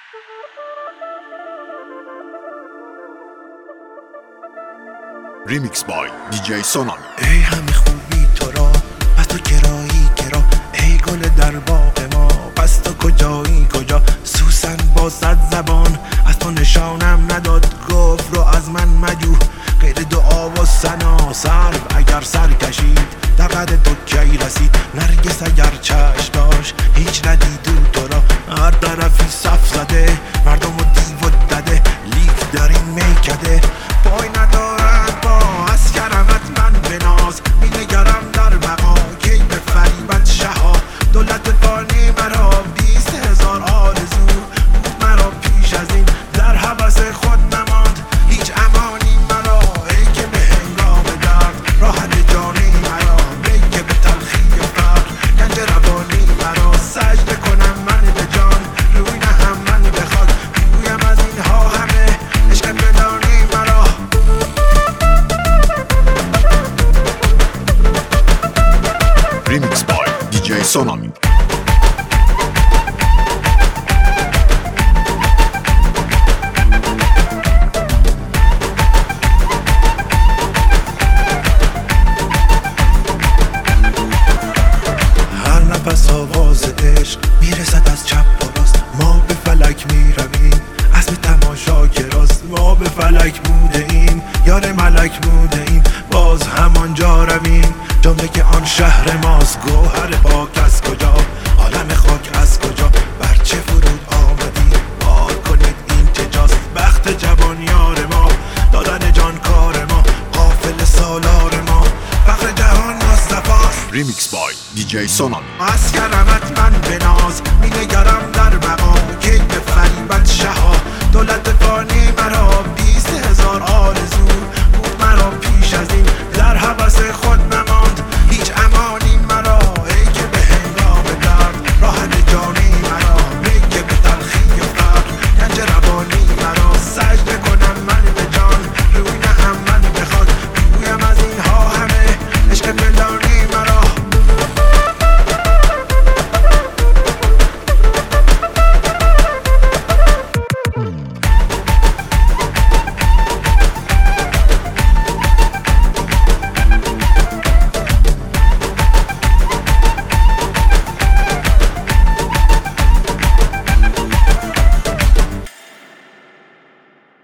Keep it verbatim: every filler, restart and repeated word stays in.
ریمیکس بای دی جی سونامی. ای همه خوبی تو را پس تو کرایی کرا، ای گل در باغ ما پس تو کجایی کجا. سوسن با صد زبان از تو نشانم نداد، گفت رو از من مجو غیر دعا و ثنا. سرو اگر سر کشید در قد تو کی رسید، نرگس اگر چشم داشت هیچ ندید او تو را. هر طرفی صف زده مردم و دیو و دده، لیک در این میکده پای ندارد با از کرمت من بناز. می نگرم در بقا کی به فریبت شها، دولت فانی مرا بیست هزار آرزو بود مرا پیش از این، در حوث خود نماند هیچ امانی مرا. ای که به هنگام درد راحت جانی مرا، ای که به تلخی فقر گنج روانی مرا. سجده کنم من به جان روی نهم من به خاک، بگویم از اینها همه عشق بدانی مرا. ریمیکس بای دی جی سونامی. هر نفس آواز عشق میرسد از چپ و راست، ما به فلک میرویم اسم تماشا که راست. ما به فلک بوده ایم یار ملک بوده ایم، باز همانجا رویم جمله که آن شهر ماست. گوهر پاک از کجا، عالم خاک از کجا، بر چه فرود آمدی بار کنید این چجاست. بخت جوان یار ما، دادن جان کار ما، قافل سالار ما، فخر جهان مصطفاست. ریمیکس بای دی جی سونامی. از کرمت من بناز، می نگرم در بقا